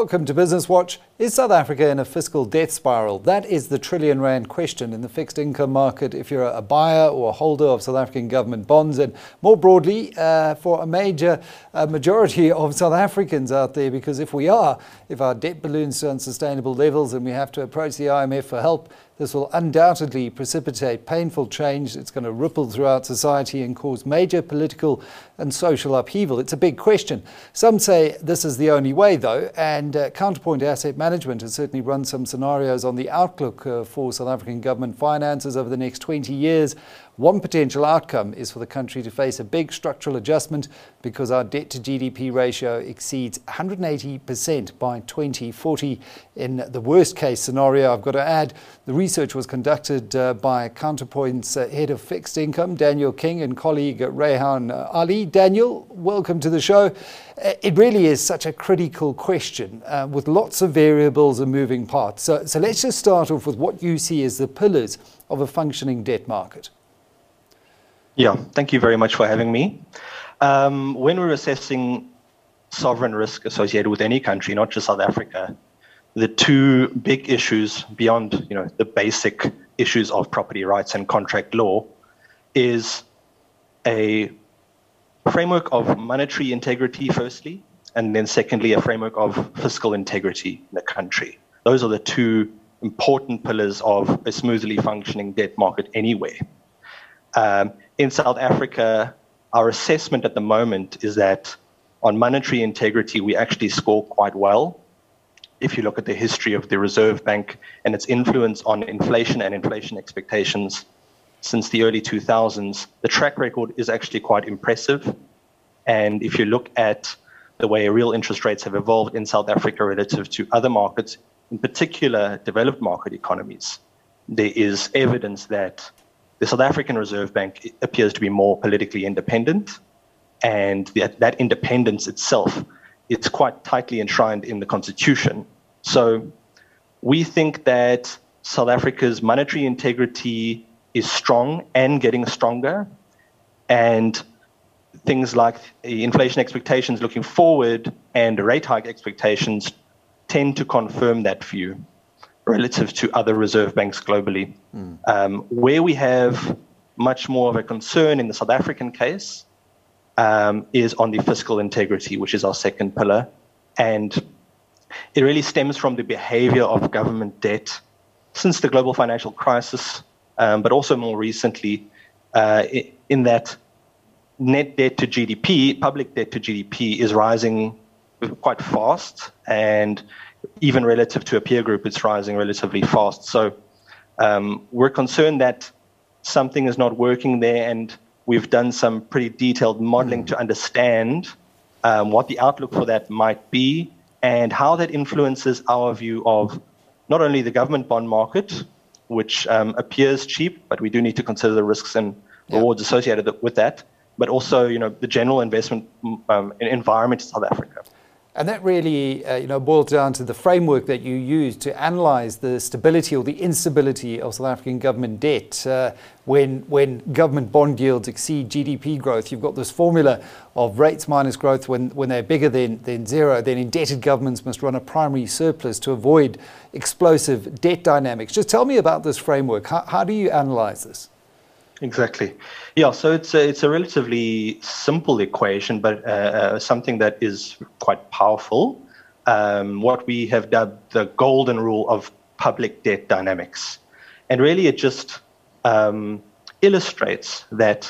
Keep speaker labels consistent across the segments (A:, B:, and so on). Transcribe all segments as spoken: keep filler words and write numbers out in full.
A: welcome to Business Watch. Is South Africa in a fiscal debt spiral? That is the trillion rand question in the fixed income market if you're a buyer or a holder of South African government bonds, and more broadly uh, for a major uh, majority of South Africans out there, because if we are, if our debt balloons to unsustainable levels and we have to approach the I M F for help, this will undoubtedly precipitate painful change. It's going to ripple throughout society and cause major political and social upheaval. It's a big question. Some say this is the only way, though, and uh, Counterpoint Asset Management has certainly run some scenarios on the outlook uh, for South African government finances over the next twenty years. One potential outcome is for the country to face a big structural adjustment because our debt to G D P ratio exceeds one hundred eighty percent by twenty forty. In the worst case scenario, I've got to add, the research was conducted uh, by Counterpoint's uh, head of fixed income, Daniel King, and colleague uh, Rehan uh, Ali. Daniel, welcome to the show. Uh, it really is such a critical question uh, with lots of variables and moving parts. So, so let's just start off with what you see as the pillars of a functioning debt market.
B: Yeah, thank you very much for having me. Um, when we're assessing sovereign risk associated with any country, not just South Africa, the two big issues beyond, you know, the basic issues of property rights and contract law is a framework of monetary integrity, firstly, and then secondly, a framework of fiscal integrity in the country. Those are the two important pillars of a smoothly functioning debt market anyway. Um, in South Africa, our assessment at the moment is that on monetary integrity, we actually score quite well. If you look at the history of the Reserve Bank and its influence on inflation and inflation expectations since the early two thousands, the track record is actually quite impressive. And if you look at the way real interest rates have evolved in South Africa relative to other markets, in particular developed market economies, there is evidence that the South African Reserve Bank appears to be more politically independent, and that, that independence itself is quite tightly enshrined in the Constitution. So we think that South Africa's monetary integrity is strong and getting stronger, and things like inflation expectations looking forward and rate hike expectations tend to confirm that view relative to other reserve banks globally. Mm. Um, where we have much more of a concern in the South African case um, is on the fiscal integrity, which is our second pillar. And it really stems from the behavior of government debt since the global financial crisis, um, but also more recently uh, in that net debt to G D P, public debt to G D P is rising quite fast, and even relative to a peer group, it's rising relatively fast. So um, we're concerned that something is not working there, and we've done some pretty detailed modeling mm. to understand um, what the outlook for that might be and how that influences our view of not only the government bond market, which um, appears cheap, but we do need to consider the risks and rewards yeah. associated with that, but also, you know, the general investment um, environment in South Africa.
A: And that really, uh, you know, boils down to the framework that you use to analyse the stability or the instability of South African government debt. Uh, when when government bond yields exceed G D P growth, you've got this formula of rates minus growth when, when they're bigger than, than zero. Then indebted governments must run a primary surplus to avoid explosive debt dynamics. Just tell me about this framework. How, how do you analyse this?
B: Exactly. Yeah, so it's a, it's a relatively simple equation, but uh, uh, something that is quite powerful. Um, what we have dubbed the golden rule of public debt dynamics. And really it just um, illustrates that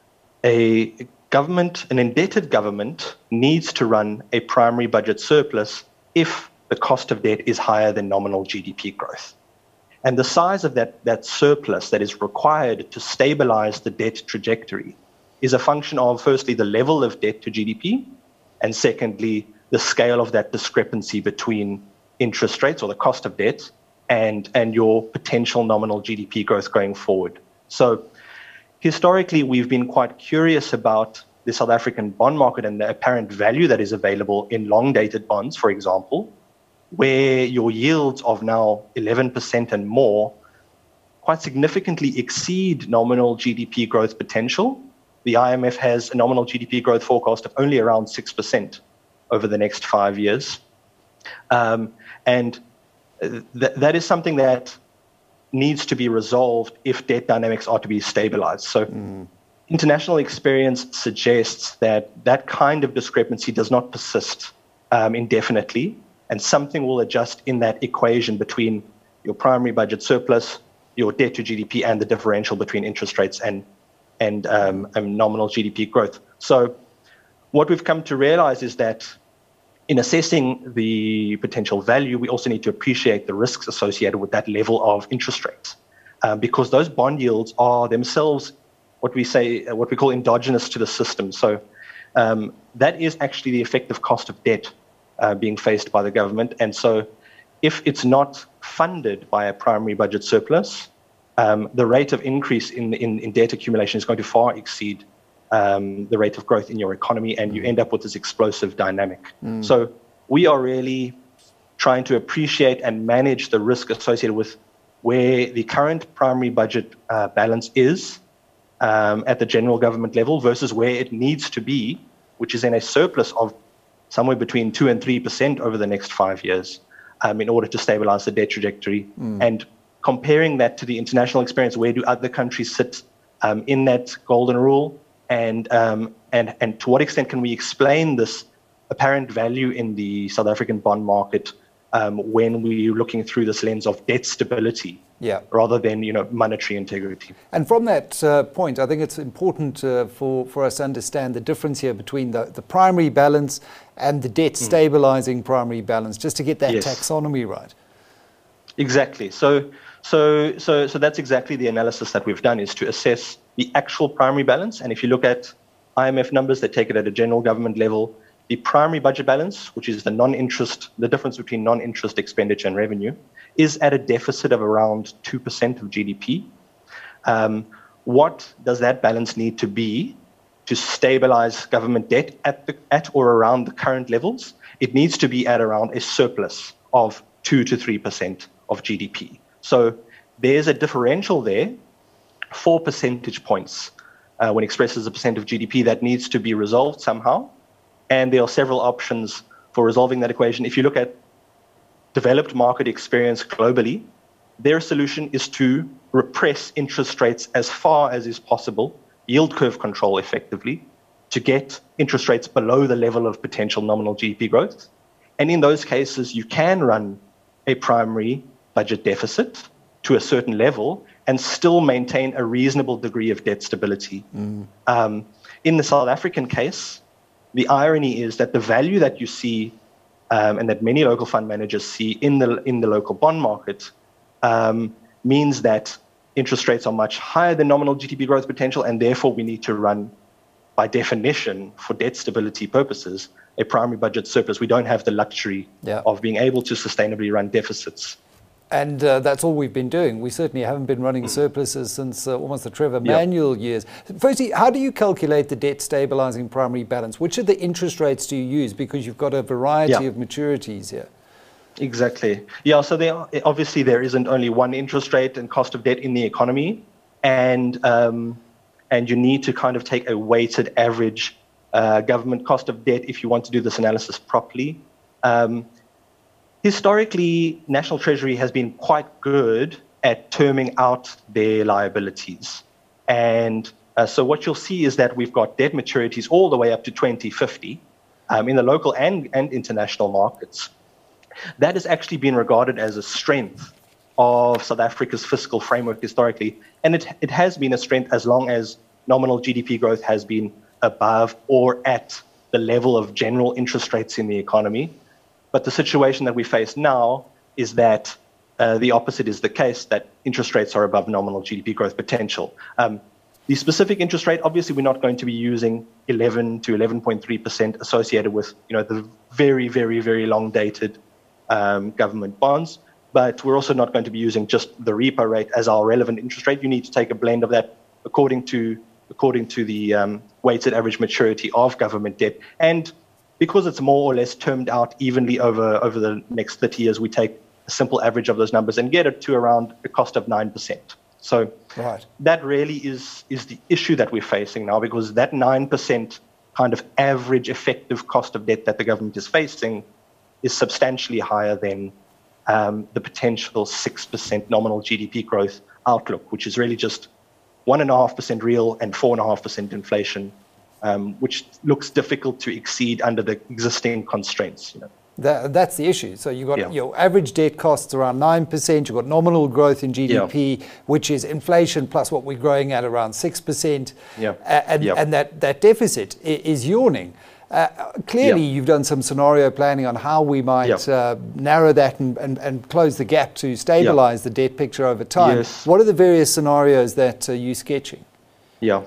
B: a government, an indebted government, needs to run a primary budget surplus if the cost of debt is higher than nominal G D P growth. And the size of that, that surplus that is required to stabilize the debt trajectory is a function of, firstly, the level of debt to G D P, and secondly, the scale of that discrepancy between interest rates or the cost of debt and, and your potential nominal G D P growth going forward. So historically, we've been quite curious about the South African bond market and the apparent value that is available in long-dated bonds, for example, where your yields of now eleven percent and more quite significantly exceed nominal G D P growth potential. The I M F has a nominal G D P growth forecast of only around six percent over the next five years. Um, and th- that is something that needs to be resolved if debt dynamics are to be stabilized. So mm. international experience suggests that that kind of discrepancy does not persist um, indefinitely, and something will adjust in that equation between your primary budget surplus, your debt to G D P, and the differential between interest rates and, and, um, and nominal G D P growth. So what we've come to realize is that in assessing the potential value, we also need to appreciate the risks associated with that level of interest rates, um, because those bond yields are themselves what we say, what we call endogenous to the system. So um, that is actually the effective cost of debt uh, being faced by the government. And so if it's not funded by a primary budget surplus, um, the rate of increase in, in, in debt accumulation is going to far exceed Um, the rate of growth in your economy, and you end up with this explosive dynamic. Mm. So we are really trying to appreciate and manage the risk associated with where the current primary budget uh, balance is um, at the general government level versus where it needs to be, which is in a surplus of somewhere between two and three percent over the next five years um, in order to stabilize the debt trajectory. Mm. And comparing that to the international experience, where do other countries sit um, in that golden rule? And, um, and and to what extent can we explain this apparent value in the South African bond market um, when we're looking through this lens of debt stability, yeah, rather than you know monetary integrity?
A: And from that uh, point, I think it's important uh, for, for us to understand the difference here between the, the primary balance and the debt stabilizing mm. primary balance, just to get that yes. taxonomy right.
B: Exactly. So so so so that's exactly the analysis that we've done, is to assess the actual primary balance. And if you look at I M F numbers that take it at a general government level, the primary budget balance, which is the non-interest, the difference between non-interest expenditure and revenue, is at a deficit of around two percent of G D P. Um, what does that balance need to be to stabilize government debt at, the, at or around the current levels? It needs to be at around a surplus of two to three percent of G D P. So there's a differential there, four percentage points uh, when expressed as a percent of G D P, that needs to be resolved somehow. And there are several options for resolving that equation. If you look at developed market experience globally, their solution is to repress interest rates as far as is possible, yield curve control effectively, to get interest rates below the level of potential nominal G D P growth. And in those cases, you can run a primary budget deficit to a certain level and still maintain a reasonable degree of debt stability. Mm. Um, in the South African case, the irony is that the value that you see um, and that many local fund managers see in the in the local bond market um, means that interest rates are much higher than nominal G D P growth potential, and therefore we need to run, by definition, for debt stability purposes, a primary budget surplus. We don't have the luxury yeah. of being able to sustainably run deficits.
A: And uh, that's all we've been doing. We certainly haven't been running surpluses since uh, almost the Trevor Manuel yep. years. Firstly, how do you calculate the debt stabilizing primary balance? Which of the interest rates do you use? Because you've got a variety yeah. of maturities here.
B: Exactly. Yeah, so there, obviously there isn't only one interest rate and cost of debt in the economy. And, um, and you need to kind of take a weighted average uh, government cost of debt if you want to do this analysis properly. Um, Historically, National Treasury has been quite good at terming out their liabilities. And uh, so what you'll see is that we've got debt maturities all the way up to twenty fifty um, in the local and, and international markets. That has actually been regarded as a strength of South Africa's fiscal framework historically. And it, it has been a strength as long as nominal G D P growth has been above or at the level of general interest rates in the economy. But the situation that we face now is that uh, the opposite is the case, that interest rates are above nominal G D P growth potential. Um, the specific interest rate, obviously, we're not going to be using eleven to eleven point three percent associated with, you know, the very, very, very long-dated um, government bonds. But we're also not going to be using just the repo rate as our relevant interest rate. You need to take a blend of that according to according to the um, weighted average maturity of government debt. And because it's more or less termed out evenly over, over the next thirty years, we take a simple average of those numbers and get it to around a cost of nine percent. So right. that really is, is the issue that we're facing now, because that nine percent kind of average effective cost of debt that the government is facing is substantially higher than um, the potential six percent nominal G D P growth outlook, which is really just one point five percent real and four point five percent inflation, um, which looks difficult to exceed under the existing constraints. You know.
A: That, that's the issue. So you've got
B: Yeah.
A: your average debt costs around nine percent, you've got nominal growth in G D P,
B: Yeah.
A: which is inflation plus what we're growing at around six percent,
B: Yeah.
A: and,
B: Yeah.
A: and that, that deficit i- is yawning. Uh, clearly,
B: Yeah.
A: you've done some scenario planning on how we might
B: Yeah.
A: uh, narrow that and, and, and close the gap to stabilize the debt picture over time.
B: Yes.
A: What are the various scenarios that uh, you're sketching?
B: Yeah.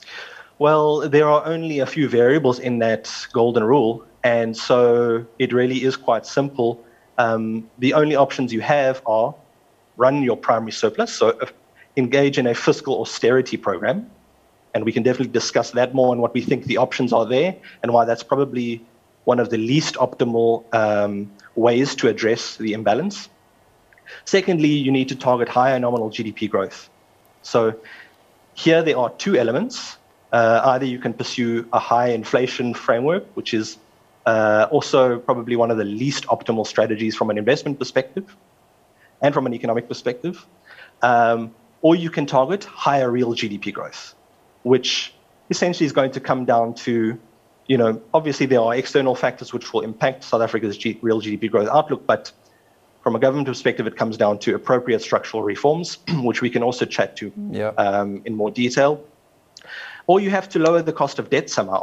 B: Well, there are only a few variables in that golden rule, and so it really is quite simple. Um, the only options you have are run your primary surplus, so uh, engage in a fiscal austerity program, and we can definitely discuss that more and what we think the options are there and why that's probably one of the least optimal um, ways to address the imbalance. Secondly, you need to target higher nominal G D P growth. So here there are two elements. Uh, either you can pursue a high inflation framework, which is uh, also probably one of the least optimal strategies from an investment perspective and from an economic perspective, um, or you can target higher real G D P growth, which essentially is going to come down to, you know, obviously there are external factors which will impact South Africa's G- real G D P growth outlook, but from a government perspective, it comes down to appropriate structural reforms, which we can also chat to
A: Yeah.
B: um, in more detail. Or you have to lower the cost of debt somehow.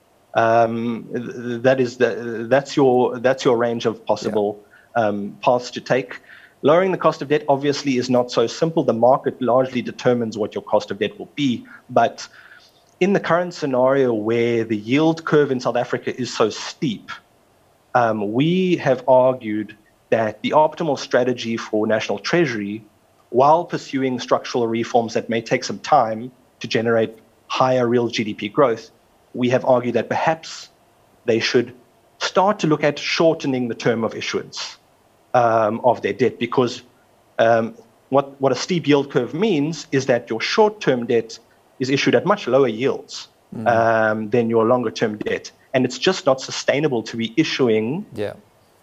B: Um, th- that is the, that's your that's your range of possible um, paths to take. Lowering the cost of debt obviously is not so simple. The market largely determines what your cost of debt will be. But in the current scenario where the yield curve in South Africa is so steep, um, we have argued that the optimal strategy for National Treasury, while pursuing structural reforms that may take some time to generate higher real G D P growth, we have argued that perhaps they should start to look at shortening the term of issuance um, of their debt, because um, what, what a steep yield curve means is that your short-term debt is issued at much lower yields mm. um, than your longer-term debt. And it's just not sustainable to be issuing
A: Yeah.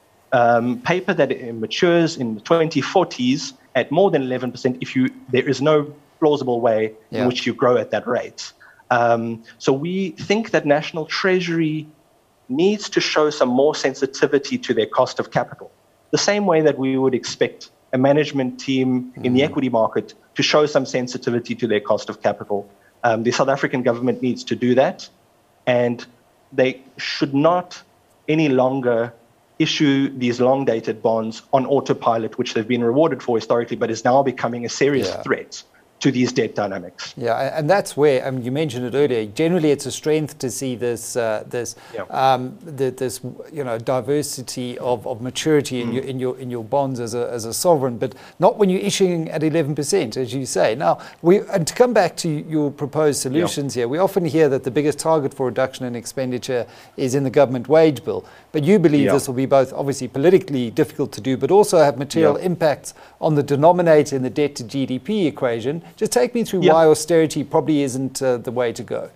B: um, paper that matures in the twenty forties at more than eleven percent if you there is no plausible way
A: Yeah.
B: in which you grow at that rate. Um, so we think that National Treasury needs to show some more sensitivity to their cost of capital, the same way that we would expect a management team in the equity market to show some sensitivity to their cost of capital. Um, the South African government needs to do that, and they should not any longer issue these long-dated bonds on autopilot, which they've been rewarded for historically, but is now becoming a serious
A: Yeah.
B: threat to these debt dynamics.
A: Yeah, and that's where, I mean, you mentioned it earlier. Generally, it's a strength to see this, uh, this,
B: Yeah.
A: um, the, this, you know, diversity of, of maturity in
B: Mm.
A: your in your in your bonds as a as a sovereign, but not when you're issuing at eleven percent, as you say. Now, we and to come back to your proposed solutions
B: Yeah.
A: here, we often hear that the biggest target for reduction in expenditure is in the government wage bill, but you believe
B: Yeah.
A: this will be both obviously politically difficult to do, but also have material
B: Yeah.
A: impacts on the denominator in the debt to G D P equation. Just take me through
B: Yeah.
A: why austerity probably isn't uh, the way to go.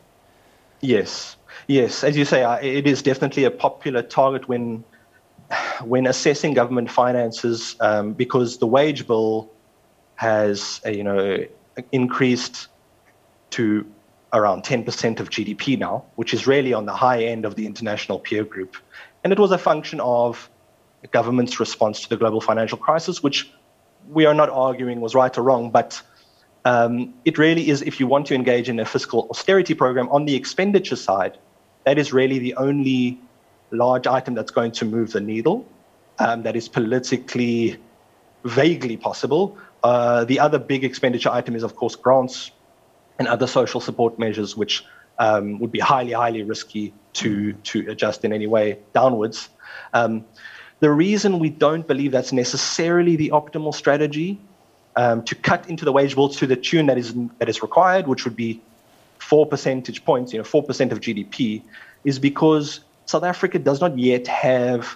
B: Yes, yes. As you say, uh, it is definitely a popular target when when assessing government finances, um, because the wage bill has, uh, you know, increased to around ten percent of G D P now, which is really on the high end of the international peer group. And it was a function of the government's response to the global financial crisis, which we are not arguing was right or wrong, but um, it really is, if you want to engage in a fiscal austerity program on the expenditure side, that is really the only large item that's going to move the needle, um, that is politically vaguely possible. Uh, the other big expenditure item is, of course, grants and other social support measures, which um, would be highly, highly risky to, to adjust in any way downwards. Um, the reason we don't believe that's necessarily the optimal strategy um, to cut into the wage bill to the tune that is that is required, which would be four percentage points, you know, four percent of G D P, is because South Africa does not yet have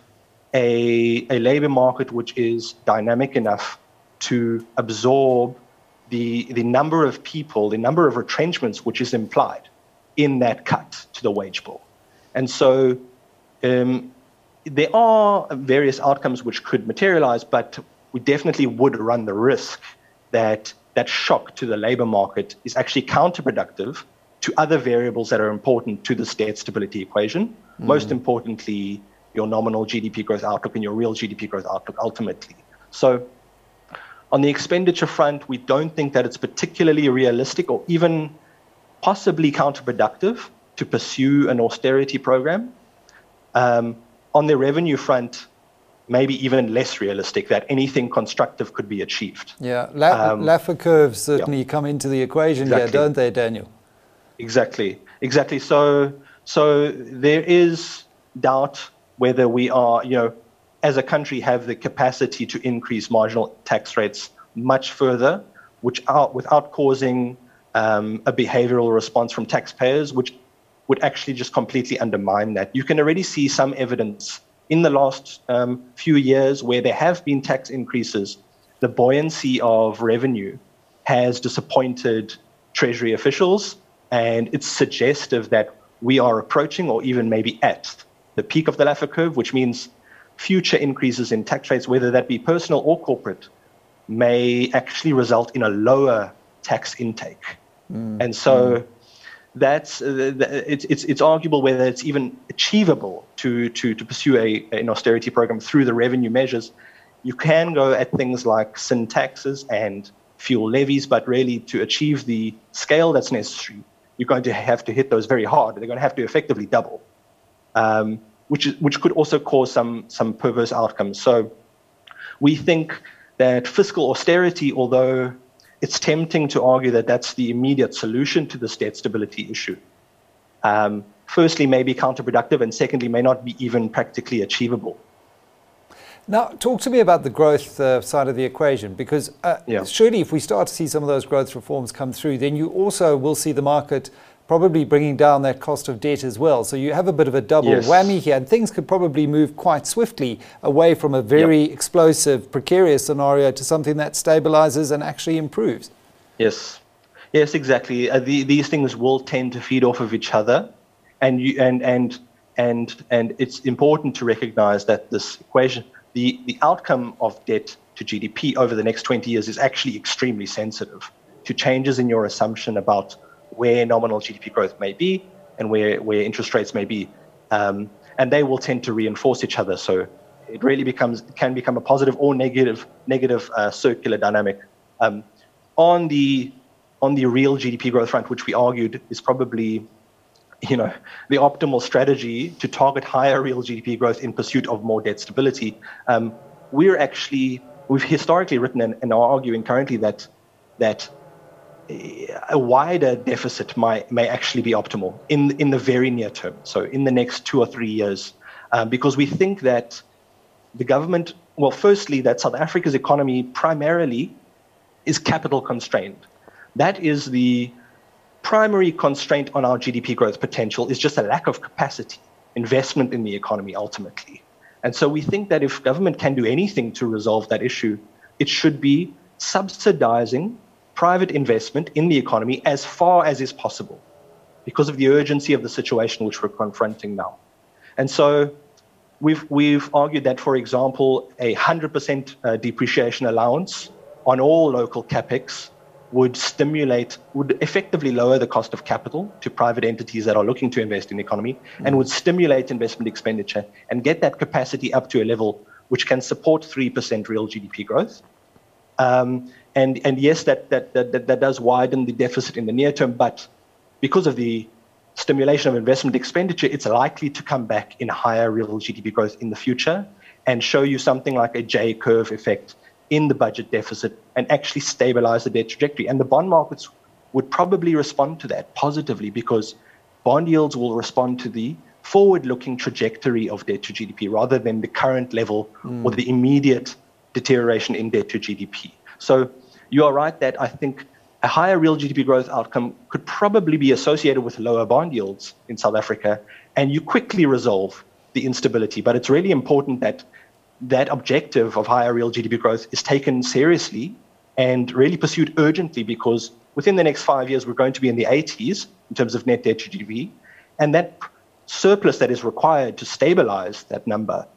B: a, a labor market which is dynamic enough to absorb the, the number of people, the number of retrenchments which is implied in that cut to the wage bill. And so um, there are various outcomes which could materialize, but we definitely would run the risk that that shock to the labor market is actually counterproductive to other variables that are important to this debt stability equation. Mm. Most importantly, your nominal G D P growth outlook and your real G D P growth outlook ultimately. So on the expenditure front, we don't think that it's particularly realistic or even possibly counterproductive to pursue an austerity program. Um, on the revenue front, maybe even less realistic that anything constructive could be achieved.
A: Yeah, La-
B: um,
A: Laffer curves certainly
B: yeah.
A: come into the equation
B: Exactly.
A: here, don't they, Daniel?
B: Exactly, exactly. So, so there is doubt whether we are, you know, as a country have the capacity to increase marginal tax rates much further, which are, without causing um, a behavioral response from taxpayers, which would actually just completely undermine that. You can already see some evidence in the last um, few years where there have been tax increases. The buoyancy of revenue has disappointed Treasury officials, and it's suggestive that we are approaching or even maybe at the peak of the Laffer curve, which means future increases in tax rates, whether that be personal or corporate, may actually result in a lower tax intake. Mm. And so mm. that's uh, it's, it's it's arguable whether it's even achievable to to to pursue a an austerity program through the revenue measures. You can go at things like sin taxes and fuel levies, but really to achieve the scale that's necessary, you're going to have to hit those very hard. They're going to have to effectively double, um, which is, which could also cause some some perverse outcomes. So we think that fiscal austerity, although it's tempting to argue that that's the immediate solution to this debt stability issue, um, firstly may be counterproductive, and secondly may not be even practically achievable.
A: Now, talk to me about the growth uh, side of the equation, because uh, yeah. surely if we start to see some of those growth reforms come through, then you also will see the market probably bringing down that cost of debt as well. So you have a bit of a double yes. whammy here, and things could probably move quite swiftly away from a very yep. explosive, precarious scenario to something that stabilizes and actually improves.
B: Yes, yes, exactly. Uh, the, these things will tend to feed off of each other, and you, and and and and it's important to recognize that this equation, the the outcome of debt to G D P over the next twenty years, is actually extremely sensitive to changes in your assumption about where nominal G D P growth may be and where, where interest rates may be. Um, and they will tend to reinforce each other. So it really becomes can become a positive or negative negative uh, circular dynamic. Um, on the on the real G D P growth front, which we argued is probably, you know, the optimal strategy to target higher real G D P growth in pursuit of more debt stability, um, we're actually we've historically written and, and are arguing currently that that a wider deficit might, may actually be optimal in, in the very near term, so in the next two or three years, um, because we think that the government, well, firstly, that South Africa's economy primarily is capital constrained. That is the primary constraint on our G D P growth potential, is just a lack of capacity, investment in the economy ultimately. And so we think that if government can do anything to resolve that issue, it should be subsidizing private investment in the economy as far as is possible, because of the urgency of the situation which we're confronting now. And so we've we've argued that, for example, a one hundred percent uh, depreciation allowance on all local capex would stimulate, would effectively lower the cost of capital to private entities that are looking to invest in the economy, mm. and would stimulate investment expenditure and get that capacity up to a level which can support three percent real G D P growth. Um, And, and yes, that, that, that, that does widen the deficit in the near term, but because of the stimulation of investment expenditure, it's likely to come back in higher real G D P growth in the future and show you something like a J-curve effect in the budget deficit and actually stabilize the debt trajectory. And the bond markets would probably respond to that positively, because bond yields will respond to the forward-looking trajectory of debt to G D P rather than the current level mm. or the immediate deterioration in debt to G D P. So you are right that I think a higher real G D P growth outcome could probably be associated with lower bond yields in South Africa, and you quickly resolve the instability. But it's really important that that objective of higher real G D P growth is taken seriously and really pursued urgently, because within the next five years, we're going to be in the eighties in terms of net debt to G D P, and that surplus that is required to stabilize that number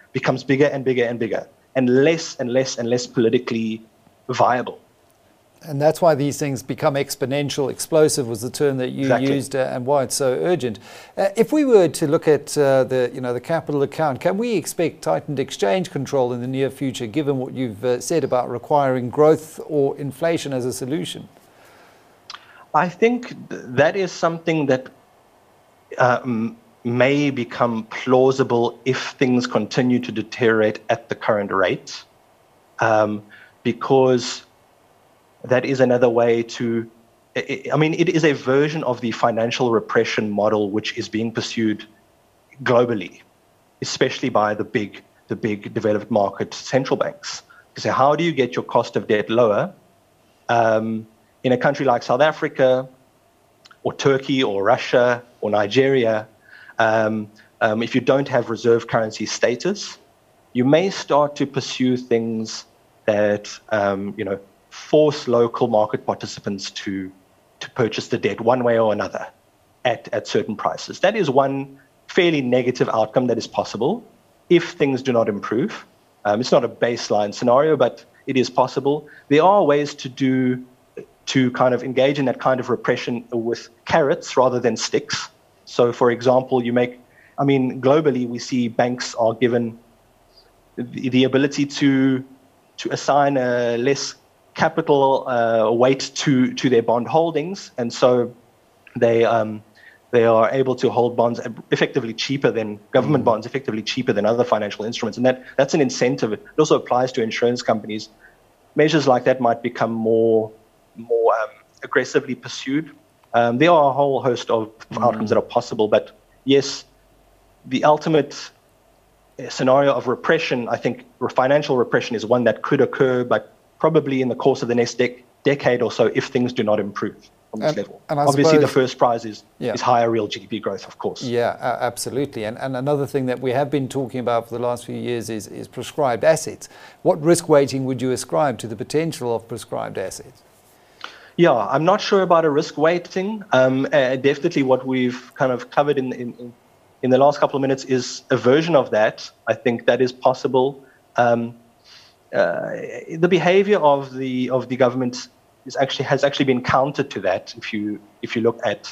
B: becomes bigger and bigger and bigger, and less and less and less politically viable.
A: And that's why these things become exponential. Explosive was the term that you
B: Exactly.
A: used, uh, and why it's so urgent. Uh, if we were to look at uh, the, you know, the capital account, can we expect tightened exchange control in the near future, given what you've uh, said about requiring growth or inflation as a solution?
B: I think th- that is something that um, may become plausible if things continue to deteriorate at the current rate, um, because that is another way to, I mean, it is a version of the financial repression model which is being pursued globally, especially by the big, the big developed market central banks. So how do you get your cost of debt lower? Um, in a country like South Africa or Turkey or Russia or Nigeria, um, um, if you don't have reserve currency status, you may start to pursue things that, um, you know, force local market participants to to purchase the debt one way or another at, at certain prices. That is one fairly negative outcome that is possible if things do not improve. Um, it's not a baseline scenario, but it is possible. There are ways to do to kind of engage in that kind of repression with carrots rather than sticks. So, for example, you make, I mean, globally we see banks are given the, the ability to to assign a less capital uh, weight to, to their bond holdings, and so they um, they are able to hold bonds effectively cheaper than government bonds, effectively cheaper than other financial instruments, and that that's an incentive. It also applies to insurance companies. Measures like that might become more more um, aggressively pursued. Um, there are a whole host of mm. outcomes that are possible, but yes, the ultimate scenario of repression, I think financial repression is one that could occur, but probably in the course of the next dec- decade or so if things do not improve from this
A: and,
B: level.
A: And
B: Obviously,
A: suppose,
B: the first prize is,
A: yeah.
B: is higher real G D P growth, of course.
A: Yeah, uh, absolutely. And, and another thing that we have been talking about for the last few years is, is prescribed assets. What risk weighting would you ascribe to the potential of prescribed assets?
B: Yeah, I'm not sure about a risk weighting. Um, uh, definitely what we've kind of covered in, in, in the last couple of minutes is a version of that. I think that is possible. Um, Uh, the behavior of the of the government is actually has actually been counter to that. If you if you look at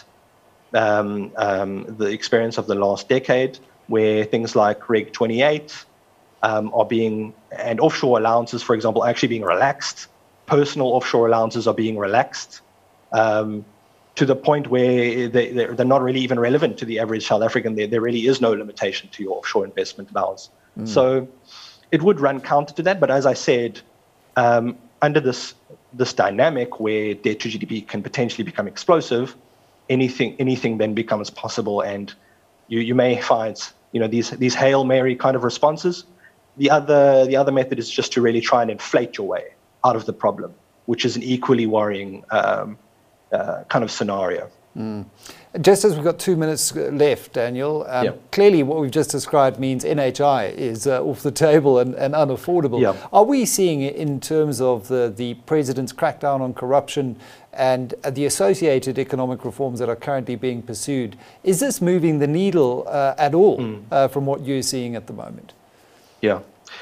B: um, um, the experience of the last decade, where things like Reg twenty-eight um, are being and offshore allowances, for example, are actually being relaxed. Personal offshore allowances are being relaxed um, to the point where they they're, they're not really even relevant to the average South African. There there really is no limitation to your offshore investment allowance. Mm. So it would run counter to that, but as I said, um, under this this dynamic where debt to G D P can potentially become explosive, anything anything then becomes possible, and you, you may find you know these these Hail Mary kind of responses. The other the other method is just to really try and inflate your way out of the problem, which is an equally worrying um, uh, kind of scenario.
A: Mm. Just as we've got two minutes left, Daniel, um,
B: yeah.
A: clearly what we've just described means N H I is uh, off the table and, and unaffordable.
B: Yeah.
A: Are we seeing it in terms of the, the president's crackdown on corruption and the associated economic reforms that are currently being pursued? Is this moving the needle uh, at all mm. uh, from what you're seeing at the moment?
B: Yeah.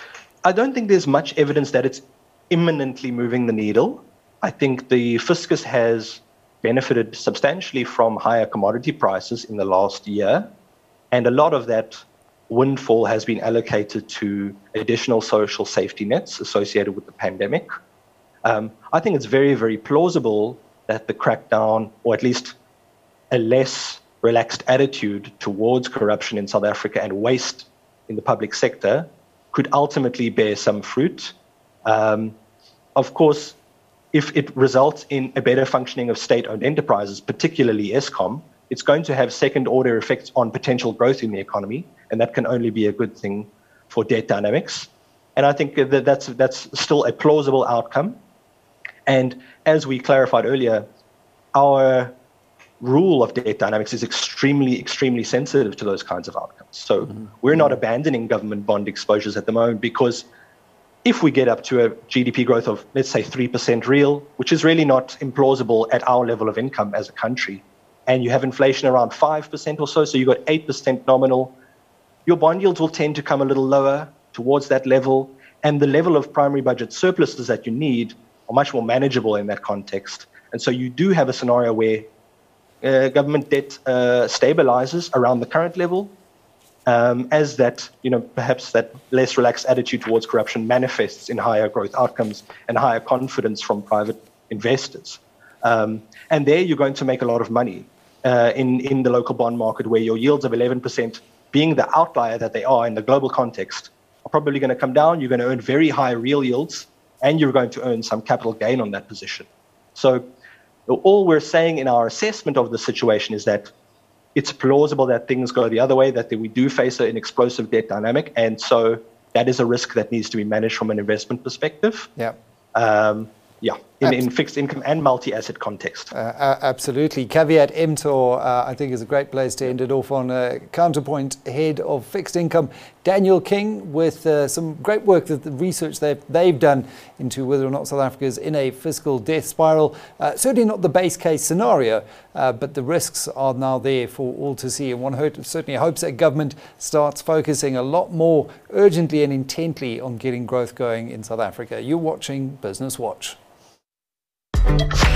B: I don't think there's much evidence that it's imminently moving the needle. I think the fiscus has benefited substantially from higher commodity prices in the last year. And a lot of that windfall has been allocated to additional social safety nets associated with the pandemic. Um, I think it's very, very plausible that the crackdown, or at least a less relaxed attitude towards corruption in South Africa and waste in the public sector, could ultimately bear some fruit. Um, of course, if it results in a better functioning of state-owned enterprises, particularly Eskom, it's going to have second-order effects on potential growth in the economy, and that can only be a good thing for debt dynamics. And I think that that's, that's still a plausible outcome. And as we clarified earlier, our rule of debt dynamics is extremely, extremely sensitive to those kinds of outcomes. So mm-hmm. we're not abandoning government bond exposures at the moment, because if we get up to a G D P growth of, let's say, three percent real, which is really not implausible at our level of income as a country, and you have inflation around five percent or so, so you've got eight percent nominal, your bond yields will tend to come a little lower. towards that level, and the level of primary budget surpluses that you need are much more manageable in that context. And so you do have a scenario where uh, government debt uh, stabilizes around the current level, um, as that, you know, perhaps that less relaxed attitude towards corruption manifests in higher growth outcomes and higher confidence from private investors. Um, and there you're going to make a lot of money uh, in, in the local bond market, where your yields of eleven percent, being the outlier that they are in the global context, are probably going to come down. You're going to earn very high real yields, and you're going to earn some capital gain on that position. So all we're saying in our assessment of the situation is that it's plausible that things go the other way, that we do face an explosive debt dynamic, and so that is a risk that needs to be managed from an investment perspective.
A: Yeah.
B: Um, Yeah, in, in fixed income and multi-asset context.
A: Uh, absolutely. Caveat emptor, uh, I think, is a great place to end it off on. Uh, Counterpoint head of fixed income, Daniel King, with uh, some great work that the research they've, they've done into whether or not South Africa is in a fiscal death spiral. Uh, certainly not the base case scenario, uh, but the risks are now there for all to see. And one hope, certainly hopes that government starts focusing a lot more urgently and intently on getting growth going in South Africa. You're watching Business Watch.